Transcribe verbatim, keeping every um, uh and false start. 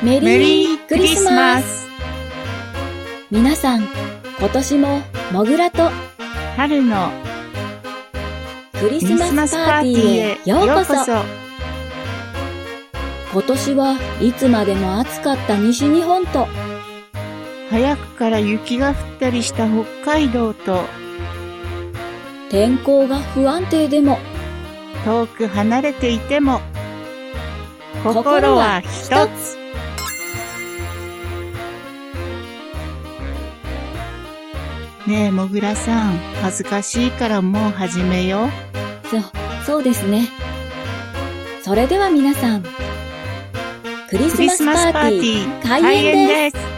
メメリークリリークリススマス。 マス。 皆さん、今年ももぐらと春のクリクスマスリスマスパーティーパーティーへへようこそ。 ようこそ。 今年はいつまでも暑かった西日本と、 早くから雪が降ったりした北海道と、 天候が不安定でも遠く離れていても、 心心はは一一つ。 つ。ねえ、もぐらさん、恥ずかしいからもう始めよう。 そう、そうですね。それでは皆さん、クリクリススマスパマスパーテーティィーー開開演です。 演です。